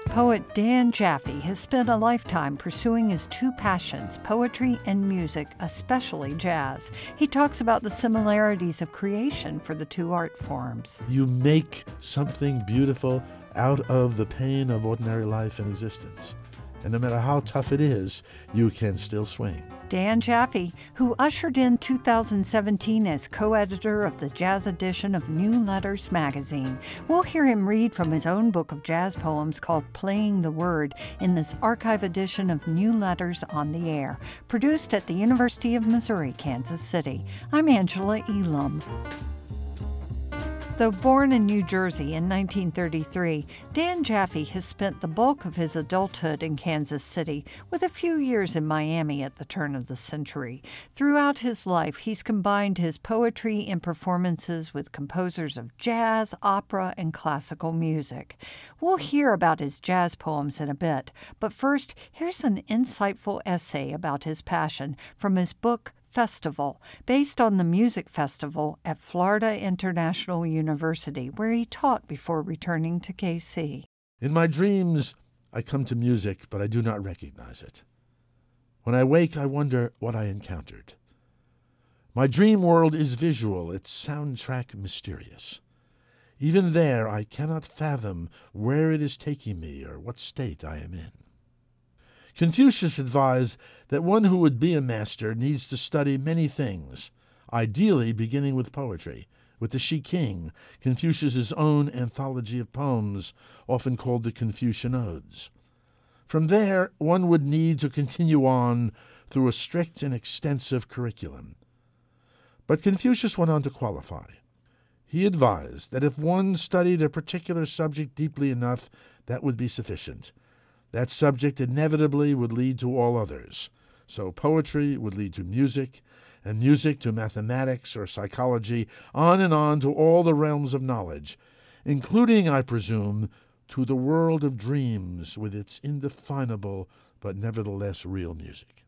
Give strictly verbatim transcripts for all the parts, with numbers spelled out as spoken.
Poet Dan Jaffe has spent a lifetime pursuing his two passions, poetry and music, especially jazz. He talks about the similarities of creation for the two art forms. You make something beautiful out of the pain of ordinary life and existence. And no matter how tough it is, you can still swing. Dan Jaffe, who ushered in two thousand seventeen as co-editor of the jazz edition of New Letters magazine. We'll hear him read from his own book of jazz poems called Playing the Word in this archive edition of New Letters on the Air, produced at the University of Missouri, Kansas City. I'm Angela Elam. Though born in New Jersey in nineteen thirty-three, Dan Jaffe has spent the bulk of his adulthood in Kansas City, with a few years in Miami at the turn of the century. Throughout his life, he's combined his poetry and performances with composers of jazz, opera, and classical music. We'll hear about his jazz poems in a bit, but first, here's an insightful essay about his passion from his book, Festival, based on the music festival at Florida International University, where he taught before returning to K C. In my dreams, I come to music, but I do not recognize it. When I wake, I wonder what I encountered. My dream world is visual, its soundtrack mysterious. Even there, I cannot fathom where it is taking me or what state I am in. Confucius advised that one who would be a master needs to study many things, ideally beginning with poetry, with the Shi King, Confucius's own anthology of poems, often called the Confucian Odes. From there, one would need to continue on through a strict and extensive curriculum. But Confucius went on to qualify. He advised that if one studied a particular subject deeply enough, that would be sufficient. That subject inevitably would lead to all others. So poetry would lead to music, and music to mathematics or psychology, on and on to all the realms of knowledge, including, I presume, to the world of dreams with its indefinable but nevertheless real music.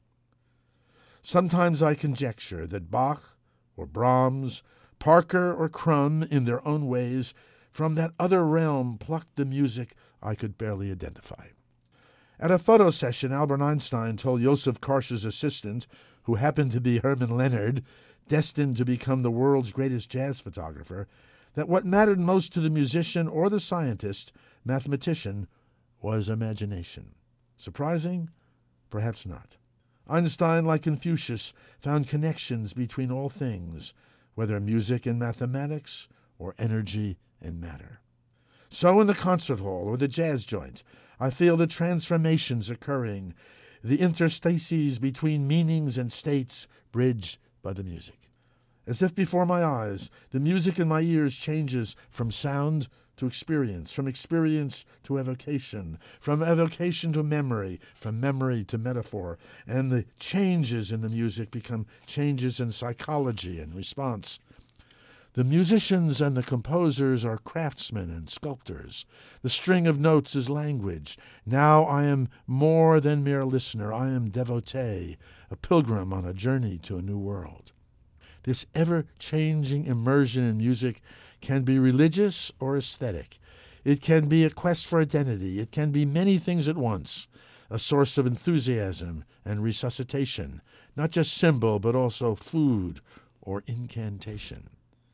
Sometimes I conjecture that Bach or Brahms, Parker or Crumb, in their own ways, from that other realm plucked the music I could barely identify. At a photo session, Albert Einstein told Joseph Karsh's assistant, who happened to be Herman Leonard, destined to become the world's greatest jazz photographer, that what mattered most to the musician or the scientist, mathematician, was imagination. Surprising? Perhaps not. Einstein, like Confucius, found connections between all things, whether music and mathematics or energy and matter. So in the concert hall or the jazz joint, I feel the transformations occurring, the interstices between meanings and states bridged by the music. As if before my eyes, the music in my ears changes from sound to experience, from experience to evocation, from evocation to memory, from memory to metaphor, and the changes in the music become changes in psychology and response. The musicians and the composers are craftsmen and sculptors. The string of notes is language. Now I am more than mere listener. I am devotee, a pilgrim on a journey to a new world. This ever-changing immersion in music can be religious or aesthetic. It can be a quest for identity. It can be many things at once, a source of enthusiasm and resuscitation, not just symbol, but also food or incantation.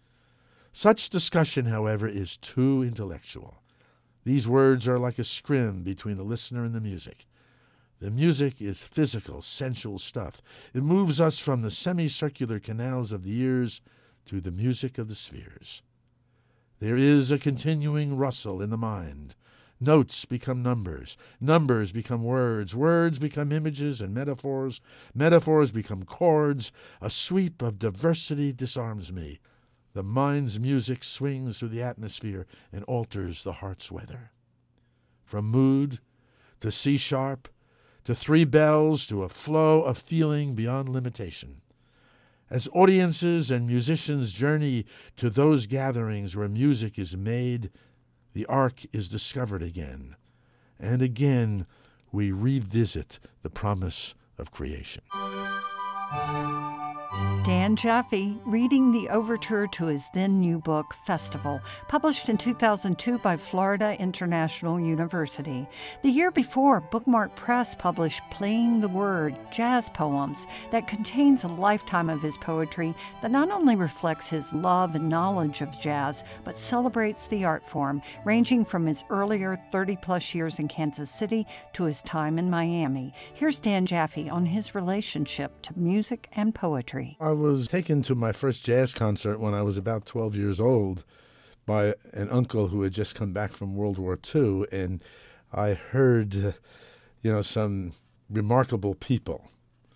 Such discussion, however, is too intellectual. These words are like a scrim between the listener and the music. The music is physical, sensual stuff. It moves us from the semicircular canals of the ears to the music of the spheres. There is a continuing rustle in the mind. Notes become numbers. Numbers become words. Words become images and metaphors. Metaphors become chords. A sweep of diversity disarms me. The mind's music swings through the atmosphere and alters the heart's weather. From mood to C-sharp to three bells to a flow of feeling beyond limitation. As audiences and musicians journey to those gatherings where music is made, the ark is discovered again. And again we revisit the promise of creation. Dan Jaffe reading the overture to his then new book, Festival, published in two thousand two by Florida International University. The year before, Bookmark Press published Playing the Word, Jazz Poems, that contains a lifetime of his poetry that not only reflects his love and knowledge of jazz, but celebrates the art form, ranging from his earlier thirty-plus years in Kansas City to his time in Miami. Here's Dan Jaffe on his relationship to music and poetry. I was taken to my first jazz concert when I was about twelve years old by an uncle who had just come back from World War Two, and I heard, uh, you know, some remarkable people.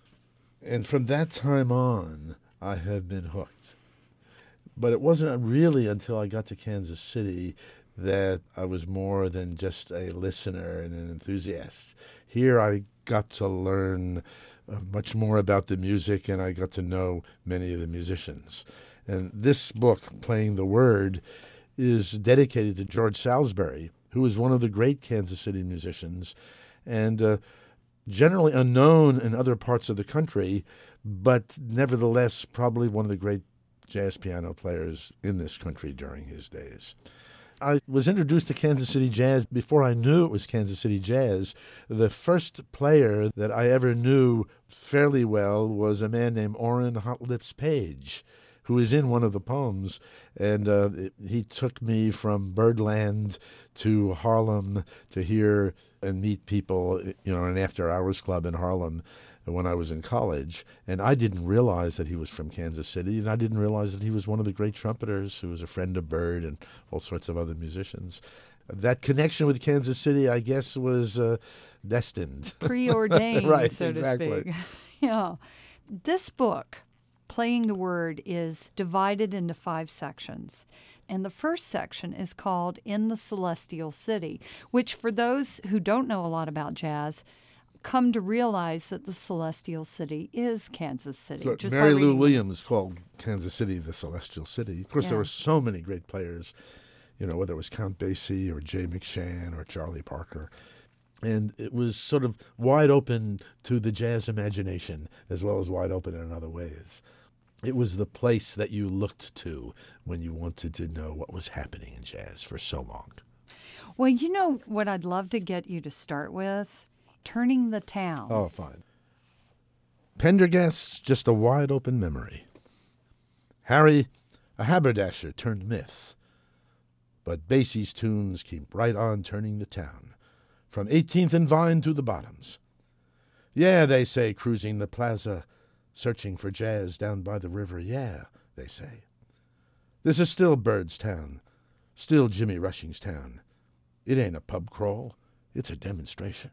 And from that time on, I have been hooked. But it wasn't really until I got to Kansas City that I was more than just a listener and an enthusiast. Here I got to learn Uh, much more about the music, and I got to know many of the musicians. And this book, Playing the Word, is dedicated to George Salisbury, who was one of the great Kansas City musicians and uh, generally unknown in other parts of the country, but nevertheless probably one of the great jazz piano players in this country during his days. I was introduced to Kansas City Jazz before I knew it was Kansas City Jazz. The first player that I ever knew fairly well was a man named Orrin Hot Lips Page, who is in one of the poems. And uh, it, he took me from Birdland to Harlem to hear and meet people, you know, in an after-hours club in Harlem when I was in college. And I didn't realize that he was from Kansas City, and I didn't realize that he was one of the great trumpeters who was a friend of Bird and all sorts of other musicians. That connection with Kansas City, I guess, was uh, destined. Preordained, right, so exactly. to speak. Yeah. This book, Playing the Word, is divided into five sections. And the first section is called In the Celestial City, which for those who don't know a lot about jazz, come to realize that the Celestial City is Kansas City. So just Mary by Lou reading. Williams called Kansas City the Celestial City. Of course, Yeah. there were so many great players, you know, whether it was Count Basie or Jay McShann or Charlie Parker. And it was sort of wide open to the jazz imagination as well as wide open in other ways. It was the place that you looked to when you wanted to know what was happening in jazz for so long. Well, you know what I'd love to get you to start with? Turning the Town. Oh, fine. Pendergast's just a wide-open memory. Harry, a haberdasher turned myth. But Basie's tunes keep right on turning the town, from eighteenth and Vine to the Bottoms. Yeah, they say, cruising the plaza, searching for jazz down by the river. Yeah, they say. This is still Bird's town, still Jimmy Rushing's town. It ain't a pub crawl, it's a demonstration.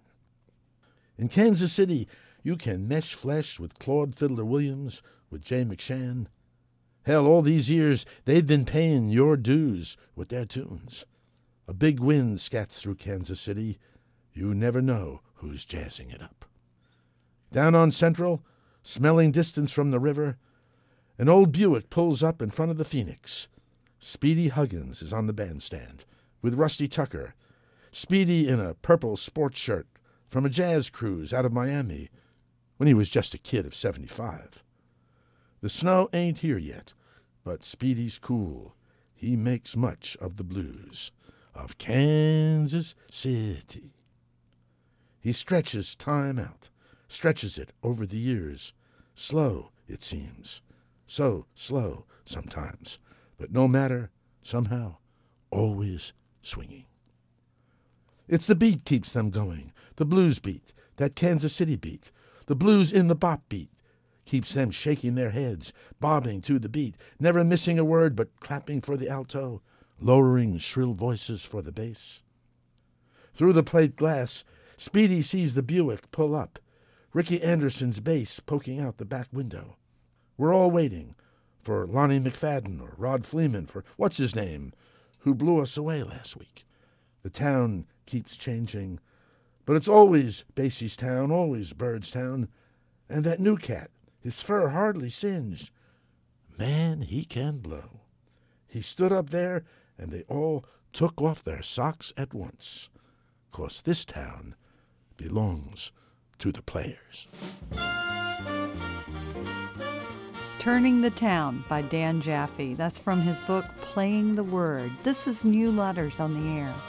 In Kansas City, you can mesh flesh with Claude Fiddler Williams, with Jay McShann. Hell, all these years, they've been paying your dues with their tunes. A big wind scats through Kansas City. You never know who's jazzing it up. Down on Central, smelling distance from the river, an old Buick pulls up in front of the Phoenix. Speedy Huggins is on the bandstand, with Rusty Tucker. Speedy in a purple sports shirt, from a jazz cruise out of Miami when he was just a kid of seventy-five. The snow ain't here yet, but Speedy's cool. He makes much of the blues of Kansas City. He stretches time out, stretches it over the years. Slow, it seems. So slow sometimes, but no matter, somehow, always swinging. It's the beat keeps them going, the blues beat, that Kansas City beat. The blues in the bop beat keeps them shaking their heads, bobbing to the beat, never missing a word but clapping for the alto, lowering shrill voices for the bass. Through the plate glass, Speedy sees the Buick pull up, Ricky Anderson's bass poking out the back window. We're all waiting for Lonnie McFadden or Rod Fleeman, for what's his name, who blew us away last week. The town keeps changing, but it's always Basie's town, always Bird's town. And that new cat, his fur hardly singed. Man, he can blow. He stood up there, and they all took off their socks at once, 'cause this town belongs to the players. Turning the Town by Dan Jaffe. That's from his book, Playing the Word. This is New Letters on the Air.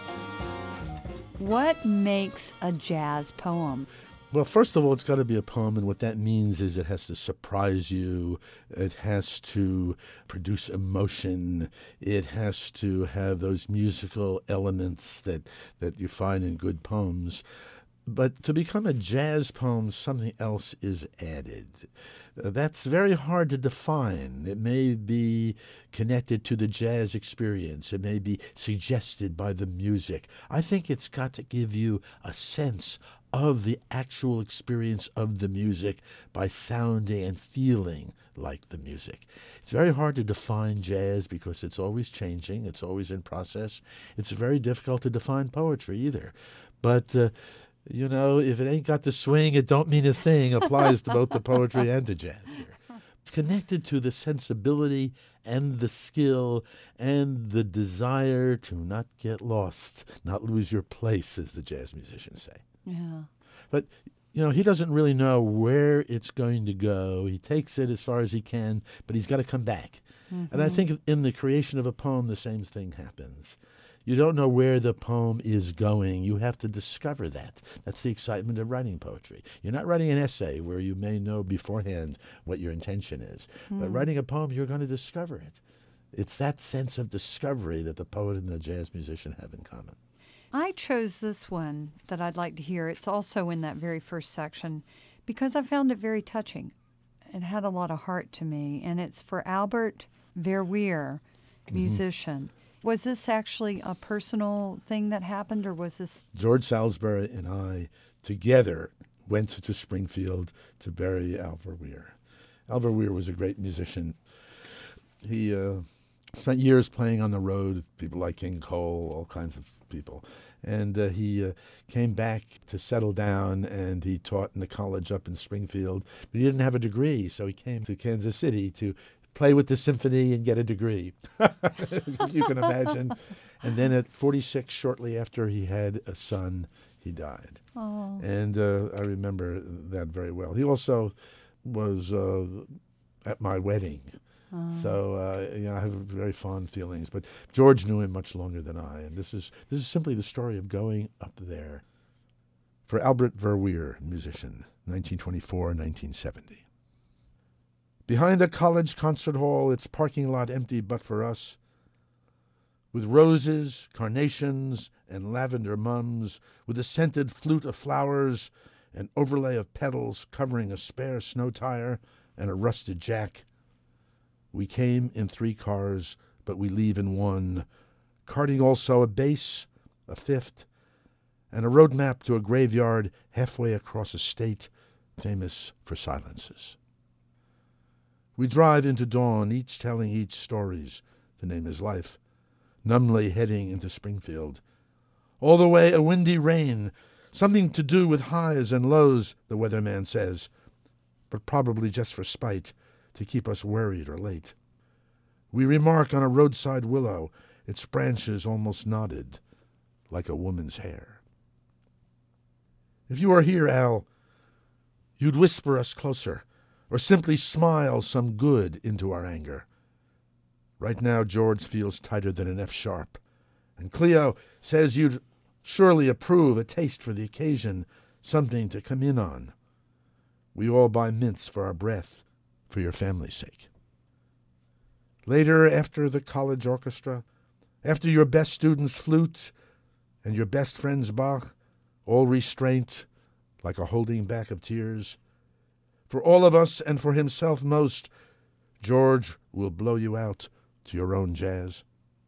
What makes a jazz poem? Well, first of all, it's got to be a poem, and what that means is it has to surprise you. It has to produce emotion. It has to have those musical elements that, that you find in good poems. But to become a jazz poem, something else is added. Uh, that's very hard to define. It may be connected to the jazz experience. It may be suggested by the music. I think it's got to give you a sense of the actual experience of the music by sounding and feeling like the music. It's very hard to define jazz because it's always changing. It's always in process. It's very difficult to define poetry either. But uh, you know, if it ain't got the swing, it don't mean a thing applies to both the poetry and the jazz here. It's connected to the sensibility and the skill and the desire to not get lost, not lose your place, as the jazz musicians say. Yeah. But, you know, he doesn't really know where it's going to go. He takes it as far as he can, but he's got to come back. Mm-hmm. And I think in the creation of a poem, the same thing happens. You don't know where the poem is going. You have to discover that. That's the excitement of writing poetry. You're not writing an essay where you may know beforehand what your intention is. Mm. But writing a poem, you're going to discover it. It's that sense of discovery that the poet and the jazz musician have in common. I chose this one that I'd like to hear. It's also in that very first section because I found it very touching. It had a lot of heart to me, and it's for Albert Verweer, musician. Mm-hmm. Was this actually a personal thing that happened, or was this... George Salisbury and I together went to Springfield to bury Al Verweer. Al Verweer was a great musician. He uh, spent years playing on the road with people like King Cole, all kinds of people. And uh, he uh, came back to settle down, and he taught in the college up in Springfield. But he didn't have a degree, so he came to Kansas City to play with the symphony and get a degree, you can imagine. And then at forty-six, shortly after he had a son, he died. Oh. And uh, I remember that very well. He also was uh, at my wedding. Oh. So uh, you know, I have very fond feelings. But George knew him much longer than I. And this is this is simply the story of going up there. For Albert Verweer, musician, nineteen twenty-four, nineteen seventy. Behind a college concert hall, its parking lot empty but for us, with roses, carnations, and lavender mums, with a scented flute of flowers, an overlay of petals covering a spare snow tire and a rusted jack. We came in three cars, but we leave in one, carting also a bass, a fifth, and a road map to a graveyard halfway across a state famous for silences. We drive into dawn, each telling each stories, to name his life, numbly heading into Springfield. All the way a windy rain, something to do with highs and lows, the weatherman says, but probably just for spite, to keep us worried or late. We remark on a roadside willow, its branches almost knotted, like a woman's hair. If you were here, Al, you'd whisper us closer, or simply smile some good into our anger. Right now, George feels tighter than an F sharp, and Cleo says you'd surely approve a taste for the occasion, something to come in on. We all buy mints for our breath, for your family's sake. Later, after the college orchestra, after your best student's flute and your best friend's Bach, all restraint, like a holding back of tears, for all of us and for himself most, George will blow you out to your own jazz.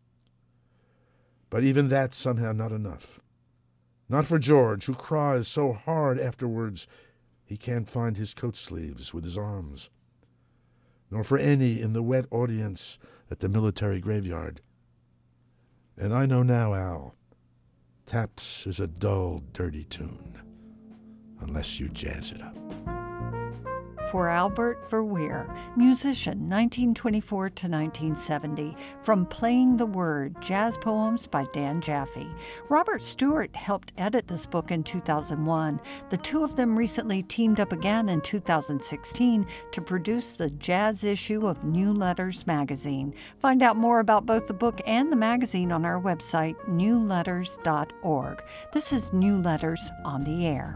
But even that's somehow not enough. Not for George, who cries so hard afterwards he can't find his coat sleeves with his arms. Nor for any in the wet audience at the military graveyard. And I know now, Al, taps is a dull, dirty tune, unless you jazz it up. for Albert Verweer, musician nineteen twenty-four to nineteen seventy, from Playing the Word, Jazz Poems by Dan Jaffe. Robert Stewart helped edit this book in two thousand one. The two of them recently teamed up again in two thousand sixteen to produce the jazz issue of New Letters magazine. Find out more about both the book and the magazine on our website, new letters dot org. This is New Letters on the Air.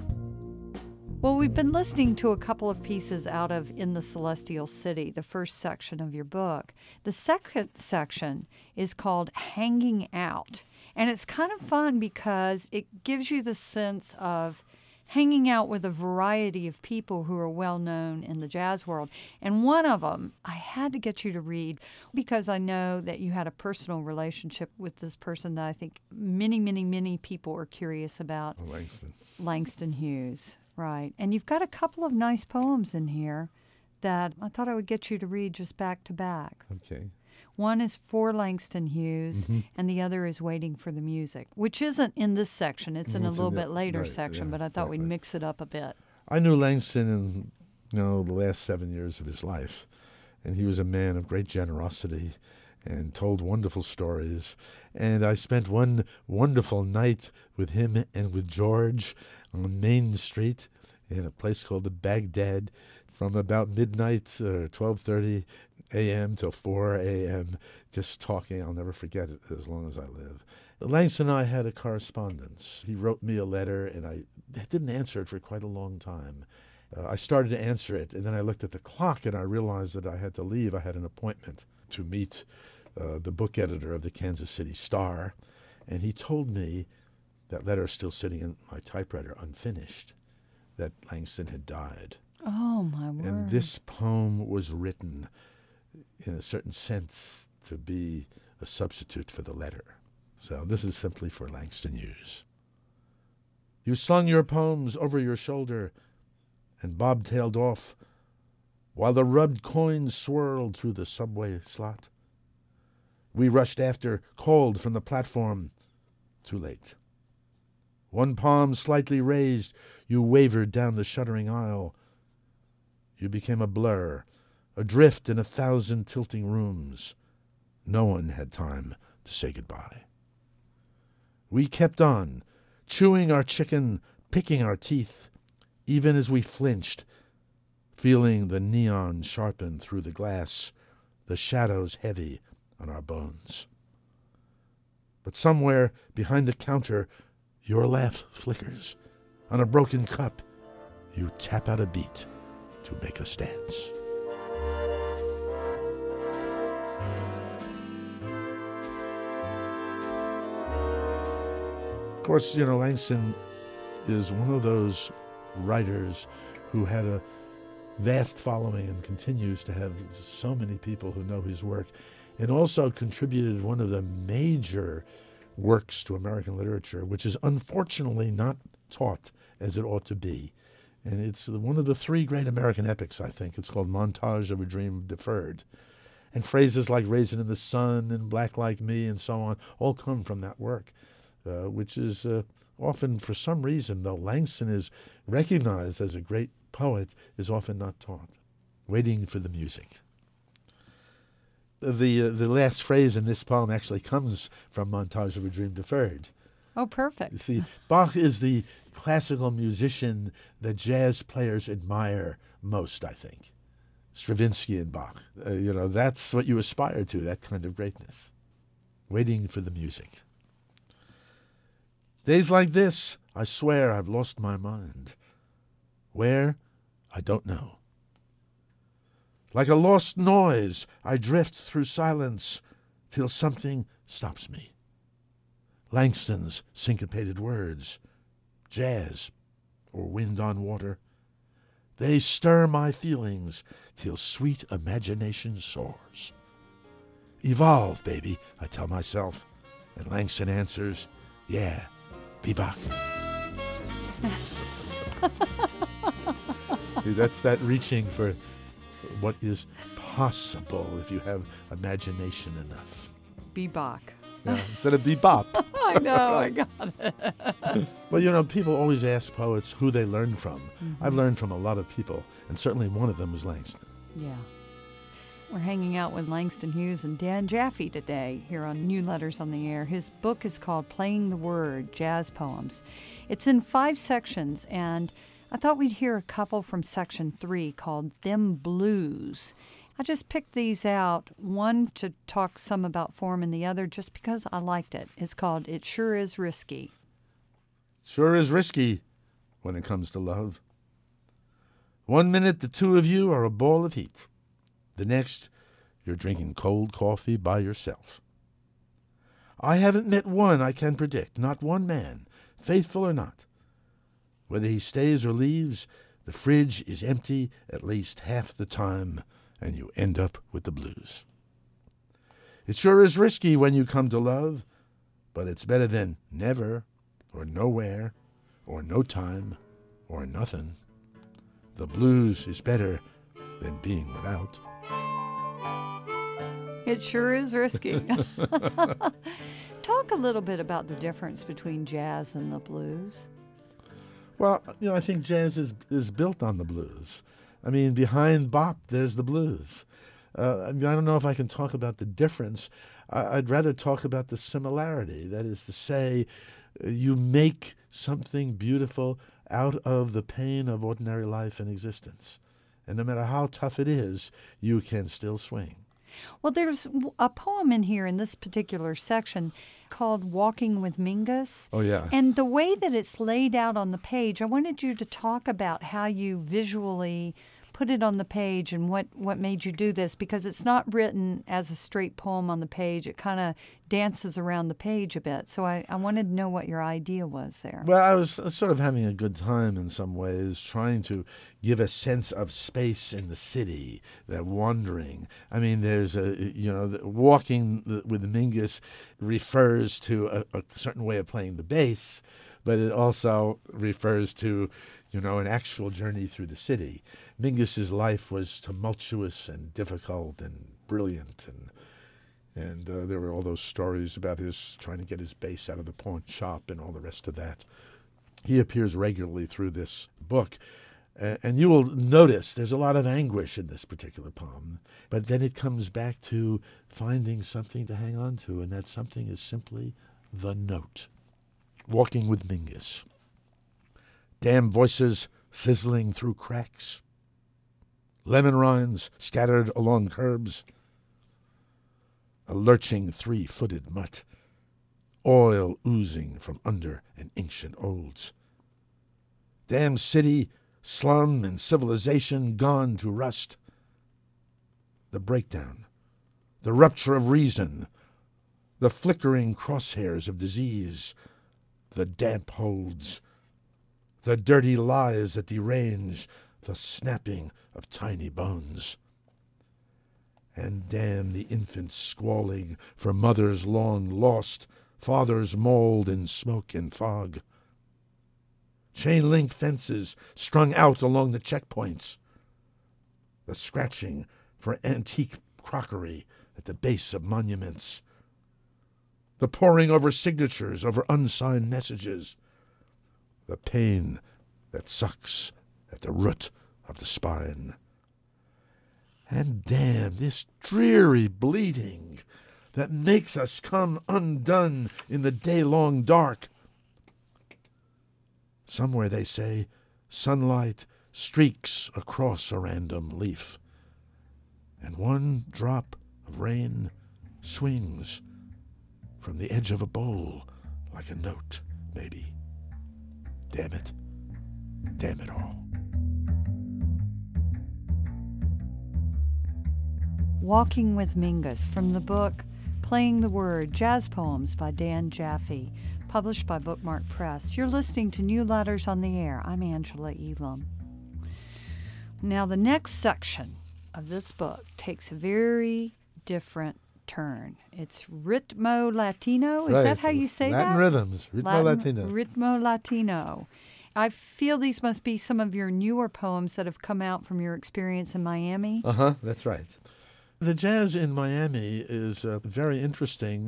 Well, we've been listening to a couple of pieces out of In the Celestial City, the first section of your book. The second section is called Hanging Out, and it's kind of fun because it gives you the sense of hanging out with a variety of people who are well known in the jazz world. And one of them I had to get you to read because I know that you had a personal relationship with this person that I think many, many, many people are curious about. Langston. Langston Hughes. Right. And you've got a couple of nice poems in here that I thought I would get you to read just back to back. Okay. One is For Langston Hughes, mm-hmm. and the other is Waiting for the Music, which isn't in this section. It's in it's a little in bit the, later right, section, yeah, but I thought exactly. we'd mix it up a bit. I knew Langston in you know, the last seven years of his life, and he was a man of great generosity and told wonderful stories. And I spent one wonderful night with him and with George on Main Street in a place called the Baghdad from about midnight, uh, twelve thirty a.m. till four a.m., just talking. I'll never forget it as long as I live. Langston and I had a correspondence. He wrote me a letter, and I didn't answer it for quite a long time. Uh, I started to answer it, and then I looked at the clock, and I realized that I had to leave. I had an appointment to meet uh, the book editor of the Kansas City Star, and he told me that letter is still sitting in my typewriter unfinished, that Langston had died. Oh, my word. And this poem was written, in a certain sense, to be a substitute for the letter. So this is simply for Langston Hughes. You slung your poems over your shoulder and bobtailed off while the rubbed coins swirled through the subway slot. We rushed after, called from the platform. Too late. One palm slightly raised, you wavered down the shuddering aisle. You became a blur, adrift in a thousand tilting rooms. No one had time to say goodbye. We kept on, chewing our chicken, picking our teeth, even as we flinched, feeling the neon sharpen through the glass, the shadows heavy on our bones. But somewhere behind the counter, your laugh flickers. On a broken cup, you tap out a beat to make us dance. Of course, you know, Langston is one of those writers who had a vast following and continues to have so many people who know his work, and also contributed one of the major works to American literature, which is unfortunately not taught as it ought to be. And it's one of the three great American epics, I think. It's called Montage of a Dream Deferred. And phrases like Raisin in the Sun and Black Like Me and so on all come from that work, uh, which is uh, often, for some reason, though Langston is recognized as a great poet, is often not taught. Waiting for the Music. The uh, the last phrase in this poem actually comes from Montage of a Dream Deferred. Oh, perfect. You see, Bach is the classical musician that jazz players admire most, I think. Stravinsky and Bach. Uh, you know, that's what you aspire to, that kind of greatness. Waiting for the Music. Days like this, I swear I've lost my mind. Where? I don't know. Like a lost noise, I drift through silence till something stops me. Langston's syncopated words, jazz or wind on water, they stir my feelings till sweet imagination soars. Evolve, baby, I tell myself, and Langston answers, yeah, be back. That's that reaching for what is possible if you have imagination enough. Bebop. Yeah, instead of bebop. I know, I got it. Well, you know, people always ask poets who they learn from. Mm-hmm. I've learned from a lot of people, and certainly one of them was Langston. Yeah. We're hanging out with Langston Hughes and Dan Jaffe today here on New Letters on the Air. His book is called Playing the Word, Jazz Poems. It's in five sections, and I thought we'd hear a couple from section three called Them Blues. I just picked these out, one to talk some about form and the other just because I liked it. It's called It Sure Is Risky. Sure is risky when it comes to love. One minute the two of you are a ball of heat. The next, you're drinking cold coffee by yourself. I haven't met one I can predict, not one man, faithful or not. Whether he stays or leaves, the fridge is empty at least half the time, and you end up with the blues. It sure is risky when you come to love, but it's better than never, or nowhere, or no time, or nothing. The blues is better than being without. It sure is risky. Talk a little bit about the difference between jazz and the blues. Well, you know, I think jazz is, is built on the blues. I mean, behind bop, there's the blues. Uh, I mean, I don't know if I can talk about the difference. I, I'd rather talk about the similarity. That is to say, uh, you make something beautiful out of the pain of ordinary life and existence. And no matter how tough it is, you can still swing. Well, there's a poem in here in this particular section called Walking with Mingus. Oh, yeah. And the way that it's laid out on the page, I wanted you to talk about how you visually put it on the page and what, what made you do this, because it's not written as a straight poem on the page. It kind of dances around the page a bit. So I, I wanted to know what your idea was there. Well, I was sort of having a good time in some ways, trying to give a sense of space in the city, that wandering. I mean, there's a, you know, the, walking with Mingus refers to a, a certain way of playing the bass, but it also refers to, you know, an actual journey through the city. Mingus's life was tumultuous and difficult and brilliant, and and uh, there were all those stories about his trying to get his bass out of the pawn shop and all the rest of that. He appears regularly through this book, uh, and you will notice there's a lot of anguish in this particular poem, but then it comes back to finding something to hang on to, and that something is simply the note. Walking with Mingus. Damn voices sizzling through cracks. Lemon rinds scattered along curbs. A lurching three-footed mutt. Oil oozing from under an ancient olds. Damn city, slum, and civilization gone to rust. The breakdown. The rupture of reason. The flickering crosshairs of disease. The damp holds. The dirty lies that derange, the snapping of tiny bones. And damn the infants squalling for mothers long lost, fathers mauled in smoke and fog. Chain-link fences strung out along the checkpoints. The scratching for antique crockery at the base of monuments. The poring over signatures, over unsigned messages. The pain that sucks at the root of the spine. And damn this dreary bleeding that makes us come undone in the day-long dark. Somewhere, they say, sunlight streaks across a random leaf, and one drop of rain swings from the edge of a bowl like a note, maybe. Damn it. Damn it all. Walking with Mingus from the book Playing the Word, Jazz Poems by Dan Jaffe, published by Bookmark Press. You're listening to New Letters on the Air. I'm Angela Elam. Now, the next section of this book takes a very different turn. It's Ritmo Latino. Is right. that how you say Latin that? rhythms. Ritmo Latin, Latino. Ritmo Latino. I feel these must be some of your newer poems that have come out from your experience in Miami. Uh-huh, that's right. The jazz in Miami is uh, very interesting,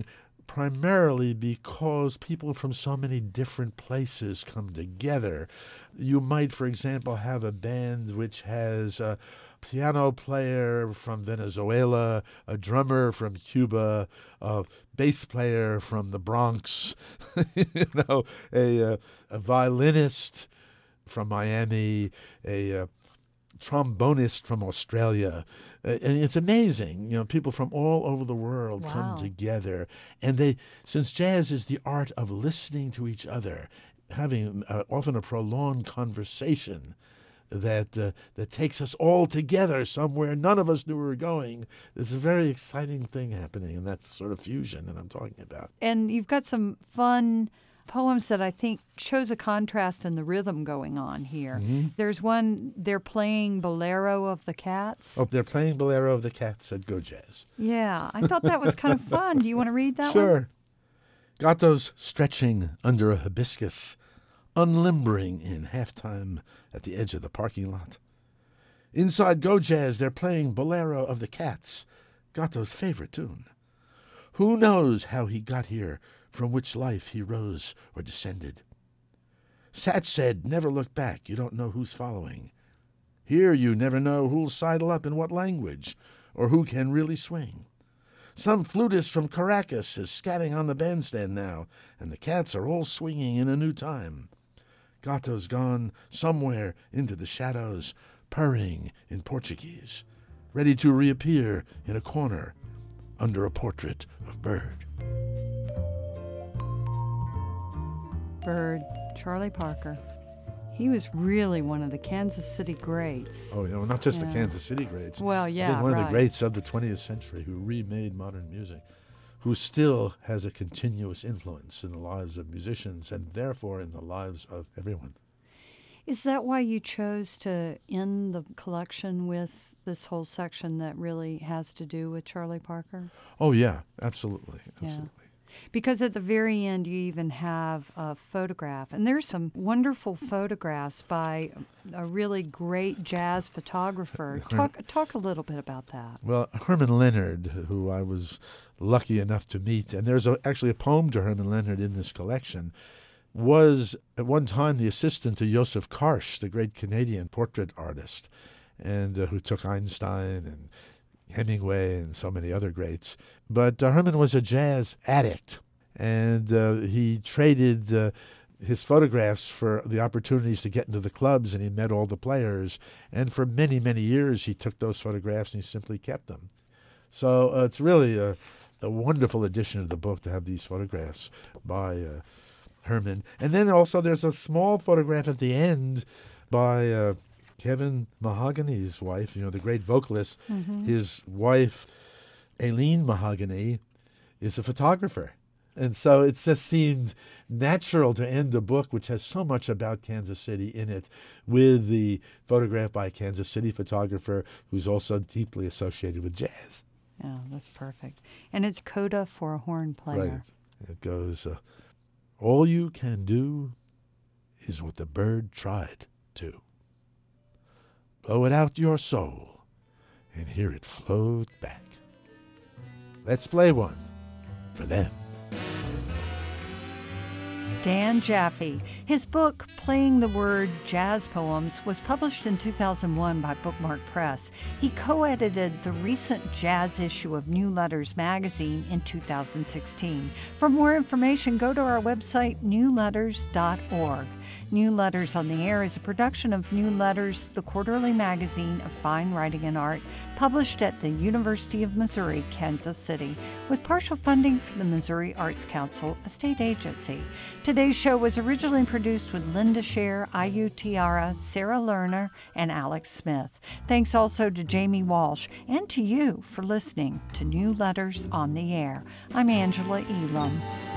primarily because people from so many different places come together. You might, for example, have a band which has a piano player from Venezuela, a drummer from Cuba, a bass player from the Bronx, you know, a, a, a violinist from Miami, a, a trombonist from Australia. Uh, and it's amazing, you know, people from all over the world Wow. come together. And they, since jazz is the art of listening to each other, having uh, often a prolonged conversation that uh, that takes us all together somewhere none of us knew we were going. There's a very exciting thing happening, and that's sort of fusion that I'm talking about. And you've got some fun poems that I think shows a contrast in the rhythm going on here. Mm-hmm. There's one, they're playing Bolero of the Cats. Oh, they're playing Bolero of the Cats at Go Jazz. Yeah, I thought that was kind of fun. Do you want to read that Sure. one? Gatto's stretching under a hibiscus, unlimbering in halftime at the edge of the parking lot. Inside Go Jazz, they're playing Bolero of the Cats, Gatto's favorite tune. Who knows how he got here, from which life he rose or descended? Satch said, never look back, you don't know who's following. Here you never know who'll sidle up in what language, or who can really swing. Some flutist from Caracas is scatting on the bandstand now, and the Cats are all swinging in a new time. Gatto's gone somewhere into the shadows, purring in Portuguese, ready to reappear in a corner under a portrait of Bird. Bird, Charlie Parker. He was really one of the Kansas City greats. Oh, you know, not just Yeah. the Kansas City greats. Well, I yeah, think one right. of the greats of the twentieth century who remade modern music, who still has a continuous influence in the lives of musicians and therefore in the lives of everyone. Is that why you chose to end the collection with this whole section that really has to do with Charlie Parker? Oh, yeah, absolutely, Yeah. absolutely. Because at the very end, you even have a photograph. And there's some wonderful photographs by a really great jazz photographer. Talk, talk a little bit about that. Well, Herman Leonard, who I was lucky enough to meet, and there's a, actually a poem to Herman Leonard in this collection, was at one time the assistant to Joseph Karsh, the great Canadian portrait artist, and uh, who took Einstein and Hemingway and so many other greats. But uh, Herman was a jazz addict, and uh, he traded uh, his photographs for the opportunities to get into the clubs, and he met all the players. And for many, many years, he took those photographs and he simply kept them. So uh, it's really a, a wonderful addition to the book to have these photographs by uh, Herman. And then also there's a small photograph at the end by uh, Kevin Mahogany's wife, you know, the great vocalist. Mm-hmm. His wife, Aileen Mahogany, is a photographer. And so it just seemed natural to end a book which has so much about Kansas City in it with the photograph by a Kansas City photographer who's also deeply associated with jazz. Yeah, that's perfect. And it's Coda for a horn player. Right. It goes, uh, all you can do is what the bird tried to. Blow it out your soul and hear it float back. Let's play one for them. Dan Jaffe. His book, Playing the Word Jazz Poems, was published in two thousand one by Bookmark Press. He co-edited the recent jazz issue of New Letters magazine in two thousand sixteen. For more information, go to our website, new letters dot org. New Letters on the Air is a production of New Letters, the quarterly magazine of fine writing and art, published at the University of Missouri, Kansas City, with partial funding from the Missouri Arts Council, a state agency. Today's show was originally produced with Linda Scher, Ayu Tiara, Sarah Lerner, and Alex Smith. Thanks also to Jamie Walsh and to you for listening to New Letters on the Air. I'm Angela Elam.